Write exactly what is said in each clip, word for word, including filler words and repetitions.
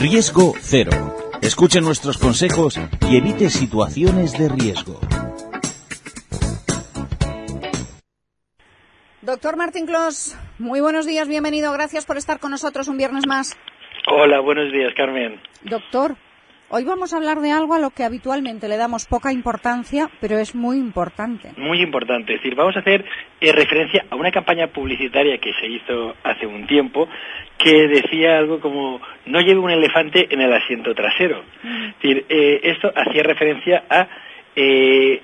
Riesgo cero. Escuche nuestros consejos y evite situaciones de riesgo. Doctor Martín Clos, muy buenos días, bienvenido. Gracias por estar con nosotros un viernes más. Hola, buenos días, Carmen. Doctor, hoy vamos a hablar de algo a lo que habitualmente le damos poca importancia, pero es muy importante. Muy importante. Es decir, vamos a hacer eh, referencia a una campaña publicitaria que se hizo hace un tiempo que decía algo como no lleve un elefante en el asiento trasero. Mm. Es decir, eh, esto hacía referencia a eh,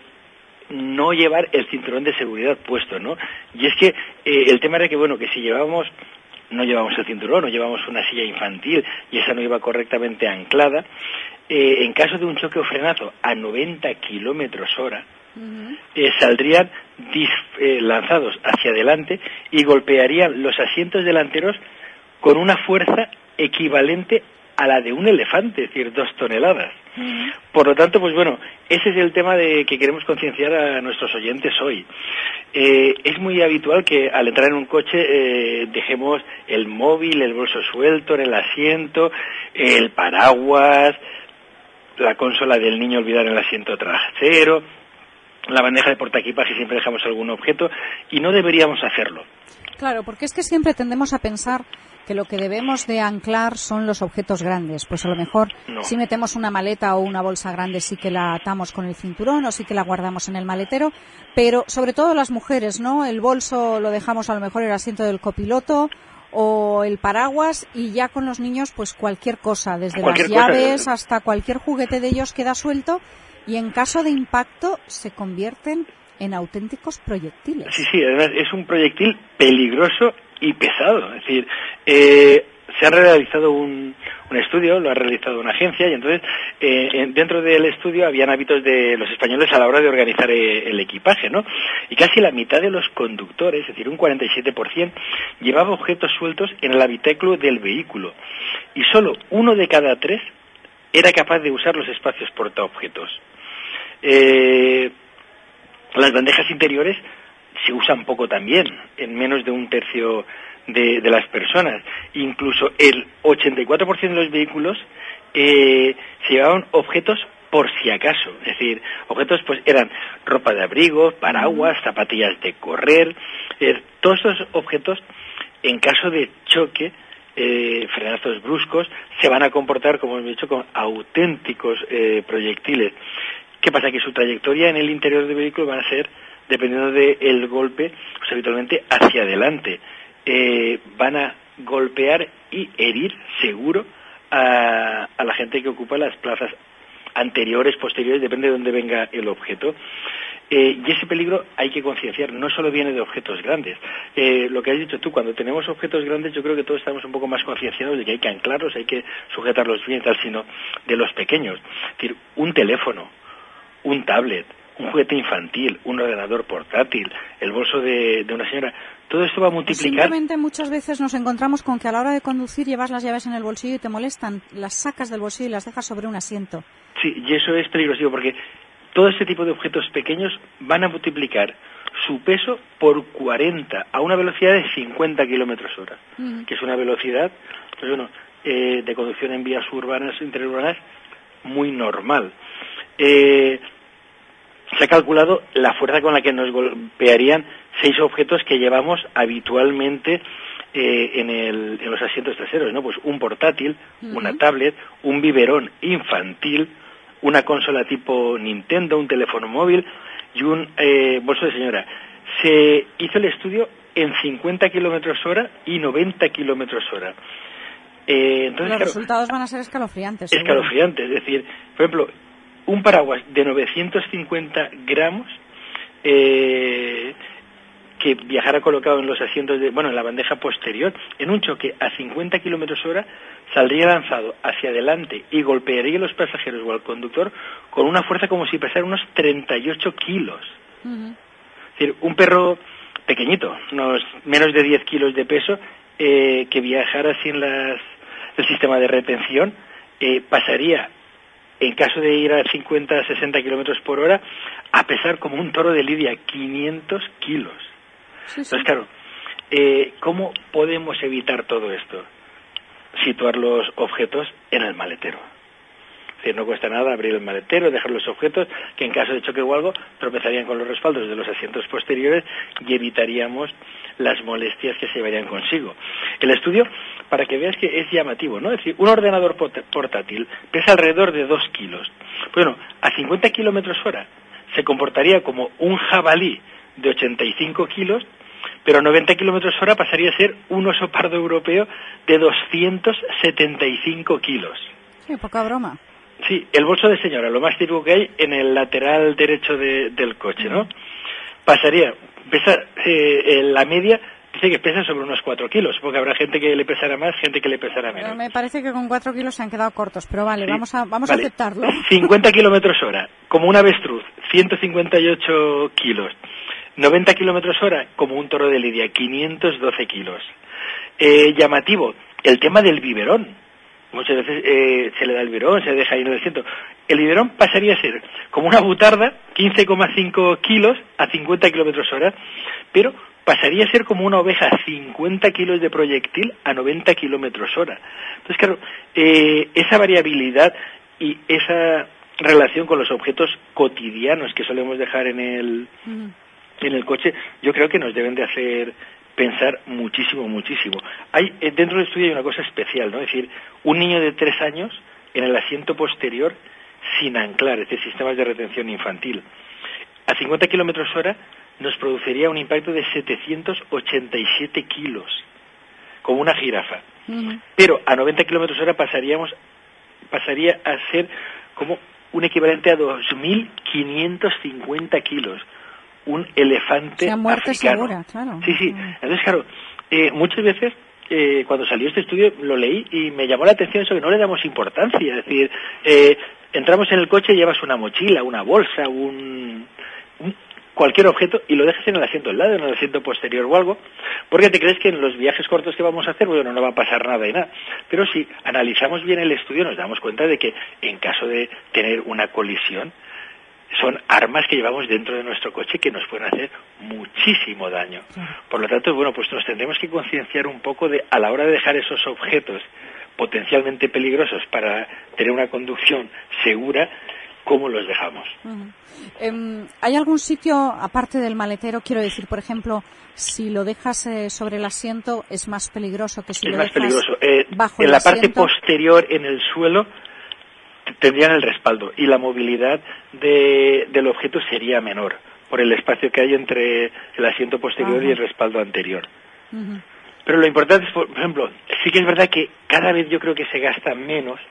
no llevar el cinturón de seguridad puesto, ¿no? Y es que eh, el tema era que, bueno, que si llevábamos, no llevamos el cinturón, o llevamos una silla infantil y esa no iba correctamente anclada, eh, en caso de un choque o frenazo a noventa kilómetros hora, uh-huh. eh, saldrían dis, eh, lanzados hacia adelante y golpearían los asientos delanteros con una fuerza equivalente a la de un elefante, es decir, dos toneladas. Uh-huh. Por lo tanto, pues bueno, ese es el tema de que queremos concienciar a nuestros oyentes hoy. Eh, es muy habitual que al entrar en un coche eh, dejemos el móvil, el bolso suelto en el asiento, el paraguas, la consola del niño olvidar en el asiento trasero, la bandeja de portaequipaje siempre dejamos algún objeto y no deberíamos hacerlo. Claro, porque es que siempre tendemos a pensar que lo que debemos de anclar son los objetos grandes. Pues a lo mejor no. Si metemos una maleta o una bolsa grande sí que la atamos con el cinturón o sí que la guardamos en el maletero, pero sobre todo las mujeres, ¿no? El bolso lo dejamos a lo mejor en el asiento del copiloto o el paraguas y ya con los niños pues cualquier cosa, desde cualquier las llaves cosa, hasta cualquier juguete de ellos queda suelto y en caso de impacto se convierten en auténticos proyectiles. Sí, sí, además es un proyectil peligroso y pesado. Es decir, eh, se ha realizado un, un estudio, lo ha realizado una agencia, y entonces eh, dentro del estudio habían hábitos de los españoles a la hora de organizar eh, el equipaje, ¿no? Y casi la mitad de los conductores, es decir, un cuarenta y siete por ciento, llevaba objetos sueltos en el habitáculo del vehículo. Y solo uno de cada tres era capaz de usar los espacios portaobjetos. Eh, las bandejas interiores se usan poco también, en menos de un tercio de, de las personas. Incluso el ochenta y cuatro por ciento de los vehículos eh, se llevaban objetos por si acaso. Es decir, objetos pues eran ropa de abrigo, paraguas, zapatillas de correr. Eh, todos estos objetos, en caso de choque, eh, frenazos bruscos, se van a comportar, como hemos dicho, con auténticos eh, proyectiles. ¿Qué pasa? Que su trayectoria en el interior del vehículo van a ser, dependiendo del golpe, pues habitualmente hacia adelante. Eh, van a golpear y herir seguro a, a la gente que ocupa las plazas anteriores, posteriores, depende de dónde venga el objeto. Eh, y ese peligro hay que concienciar, no solo viene de objetos grandes. Eh, lo que has dicho tú, cuando tenemos objetos grandes, yo creo que todos estamos un poco más concienciados de que hay que anclarlos, hay que sujetarlos bien, tal, sino de los pequeños. Es decir, un teléfono, un tablet, un juguete infantil, un ordenador portátil, el bolso de, de una señora, todo esto va a multiplicar. Simplemente muchas veces nos encontramos con que a la hora de conducir llevas las llaves en el bolsillo y te molestan, las sacas del bolsillo y las dejas sobre un asiento. Sí, y eso es peligroso porque todo este tipo de objetos pequeños van a multiplicar su peso por cuarenta a una velocidad de cincuenta kilómetros hora, uh-huh. que es una velocidad, pues bueno, eh, de conducción en vías urbanas, interurbanas, muy normal. Eh, se ha calculado la fuerza con la que nos golpearían seis objetos que llevamos habitualmente eh, en, el, en los asientos traseros, ¿no? Pues un portátil, uh-huh. una tablet, un biberón infantil, una consola tipo Nintendo, un teléfono móvil y un eh, bolso de señora. Se hizo el estudio en cincuenta kilómetros hora y noventa kilómetros hora. Eh, entonces, los claro, resultados van a ser escalofriantes. Escalofriantes, seguro. Es decir, por ejemplo, un paraguas de novecientos cincuenta gramos eh, que viajara colocado en los asientos, de, bueno, en la bandeja posterior, en un choque a cincuenta kilómetros hora, saldría lanzado hacia adelante y golpearía a los pasajeros o al conductor con una fuerza como si pesara unos treinta y ocho kilos. Uh-huh. Es decir, un perro pequeñito, unos menos de diez kilos de peso, eh, que viajara sin las, el sistema de retención, eh, pasaría, en caso de ir a cincuenta a sesenta kilómetros por hora, a pesar como un toro de lidia, quinientos kilos. Sí, sí. Entonces, claro, eh, ¿cómo podemos evitar todo esto? situar los objetos en el maletero. Es decir, no cuesta nada abrir el maletero, dejar los objetos, que en caso de choque o algo tropezarían con los respaldos de los asientos posteriores y evitaríamos las molestias que se llevarían consigo. El estudio, para que veas que es llamativo, ¿no? Es decir, un ordenador portátil pesa alrededor de dos kilos. Bueno, a cincuenta kilómetros hora se comportaría como un jabalí de ochenta y cinco kilos, pero a noventa kilómetros hora pasaría a ser un oso pardo europeo de doscientos setenta y cinco kilos. Sí, poca broma. Sí, el bolso de señora, lo más típico que hay en el lateral derecho de, del coche, ¿no? Pasaría, pesa, eh, en la media dice que pesa sobre unos cuatro kilos, porque habrá gente que le pesará más, gente que le pesará menos. Pero me parece que con cuatro kilos se han quedado cortos, pero vale, sí, vamos a vamos vale. a aceptarlo. cincuenta kilómetros hora, como un avestruz, ciento cincuenta y ocho kilos. noventa kilómetros hora, como un toro de lidia, quinientos doce kilos. Eh, llamativo, el tema del biberón. Muchas veces eh, se le da el biberón, se deja ahí en el asiento. El biberón pasaría a ser como una butarda, quince coma cinco kilos a cincuenta kilómetros hora, pero pasaría a ser como una oveja, cincuenta kilos de proyectil a noventa kilómetros hora. Entonces, claro, eh, esa variabilidad y esa relación con los objetos cotidianos que solemos dejar en el, uh-huh. en el coche, yo creo que nos deben de hacer pensar muchísimo, muchísimo. Hay eh, dentro del estudio hay una cosa especial, ¿no? Es decir, un niño de tres años en el asiento posterior sin anclar, es decir, sistemas de retención infantil. A cincuenta kilómetros hora nos produciría un impacto de setecientos ochenta y siete kilos, como una jirafa. Uh-huh. Pero a noventa kilómetros hora pasaríamos, pasaría a ser como un equivalente a dos mil quinientos cincuenta kilos. Un elefante sea, muerte africano. Segura, claro. Sí, sí. Entonces, claro, eh, muchas veces eh, cuando salió este estudio lo leí y me llamó la atención eso, que no le damos importancia. Es decir, eh, entramos en el coche y llevas una mochila, una bolsa, un, un cualquier objeto y lo dejas en el asiento del lado, en el asiento posterior o algo, porque te crees que en los viajes cortos que vamos a hacer, bueno, no va a pasar nada y nada. Pero si analizamos bien el estudio nos damos cuenta de que en caso de tener una colisión, son armas que llevamos dentro de nuestro coche que nos pueden hacer muchísimo daño. Por lo tanto, bueno, pues nos tendremos que concienciar un poco de, a la hora de dejar esos objetos potencialmente peligrosos para tener una conducción segura, cómo los dejamos. Uh-huh. Eh, ¿Hay algún sitio, aparte del maletero, quiero decir, por ejemplo, si lo dejas eh, sobre el asiento es más peligroso que si es lo más dejas peligroso. Eh, bajo en el la asiento? parte posterior, en el suelo, tendrían el respaldo y la movilidad de, del objeto sería menor por el espacio que hay entre el asiento posterior uh-huh. y el respaldo anterior. Uh-huh. Pero lo importante es, por ejemplo, sí que es verdad que cada vez yo creo que se gasta menos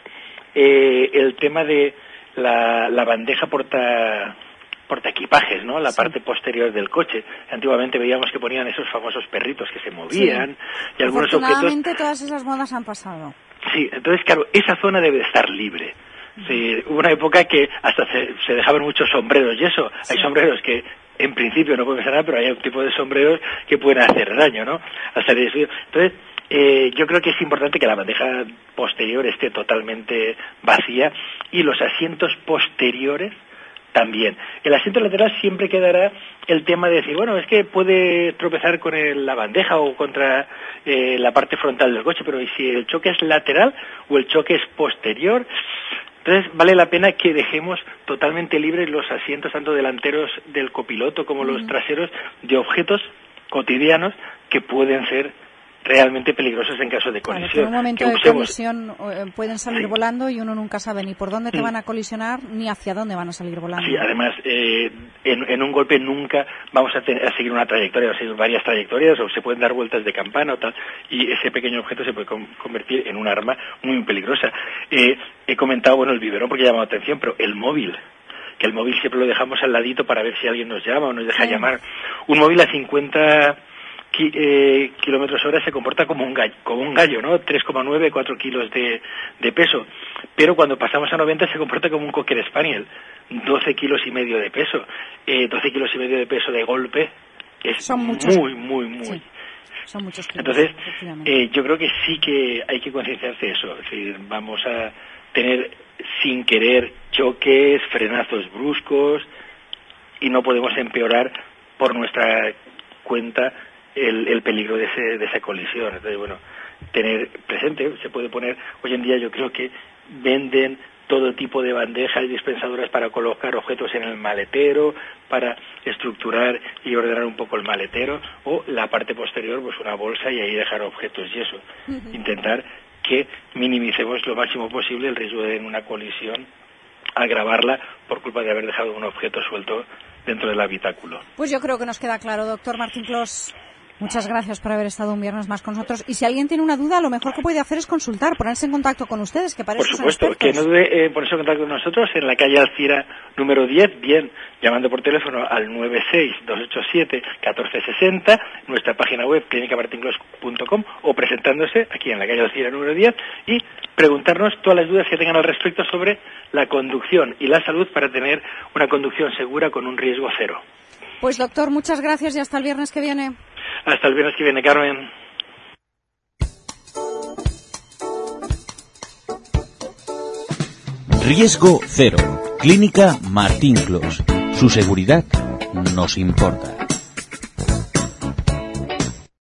eh, el tema de la, la bandeja porta portaequipajes, ¿no? La sí. parte posterior del coche. Antiguamente veíamos que ponían esos famosos perritos que se movían sí. y algunos objetos. Afortunadamente todas esas modas han pasado. Sí, entonces claro, esa zona debe estar libre. Sí, hubo una época que hasta se, se dejaban muchos sombreros y eso. Sí. Hay sombreros que en principio no pueden hacer nada, pero hay un tipo de sombreros que pueden hacer daño, ¿no? Al salir de Entonces, eh, yo creo que es importante que la bandeja posterior esté totalmente vacía y los asientos posteriores también. El asiento lateral siempre quedará el tema de decir, bueno, es que puede tropezar con el, la bandeja o contra eh, la parte frontal del coche, pero ¿y si el choque es lateral o el choque es posterior? Entonces vale la pena que dejemos totalmente libres los asientos tanto delanteros del copiloto como los traseros de objetos cotidianos que pueden ser realmente peligrosos en caso de colisión. Claro, en un momento de colisión eh, pueden salir sí. volando y uno nunca sabe ni por dónde te van a colisionar ni hacia dónde van a salir volando. Sí, además eh, en, en un golpe nunca vamos a, tener, a seguir una trayectoria, o seguir varias trayectorias o se pueden dar vueltas de campana o tal y ese pequeño objeto se puede com- convertir en un arma muy peligrosa. Eh, he comentado, bueno, el biberón porque ha llamado la atención, pero el móvil, que el móvil siempre lo dejamos al ladito para ver si alguien nos llama o nos deja sí. llamar. Un móvil a cincuenta Ki, eh, kilómetros hora se comporta como un gallo, como un gallo, ¿no? tres coma nueve, cuatro kilos de, de peso. Pero cuando pasamos a noventa se comporta como un Cocker Spaniel, doce kilos y medio de peso. Eh, doce kilos y medio de peso de golpe es Son muchos. muy, muy, muy. Sí. Son muchos kilos. Entonces, eh, yo creo que sí que hay que concienciarse de eso. Es decir, vamos a tener sin querer choques, frenazos bruscos y no podemos empeorar por nuestra cuenta el, el peligro de, ese, de esa colisión. Entonces, bueno, tener presente, se puede poner, hoy en día yo creo que venden todo tipo de bandejas y dispensadoras para colocar objetos en el maletero, para estructurar y ordenar un poco el maletero, o la parte posterior, pues una bolsa y ahí dejar objetos y eso. Uh-huh. Intentar que minimicemos lo máximo posible el riesgo de una colisión, agravarla por culpa de haber dejado un objeto suelto dentro del habitáculo. Pues yo creo que nos queda claro, doctor Martín Clos. Muchas gracias por haber estado un viernes más con nosotros. Y si alguien tiene una duda, lo mejor que puede hacer es consultar, ponerse en contacto con ustedes, que para eso son expertos. Por supuesto, que no dude en ponerse en contacto con nosotros en la calle Alcira número diez, bien, llamando por teléfono al nueve seis dos ocho siete uno cuatro seis cero, nuestra página web clínica martin clos punto com, o presentándose aquí en la calle Alcira número diez y preguntarnos todas las dudas que tengan al respecto sobre la conducción y la salud para tener una conducción segura con un riesgo cero. Pues doctor, muchas gracias y hasta el viernes que viene. Hasta el viernes que viene, Carmen. Riesgo cero. Clínica Martín Clos. Su seguridad nos importa.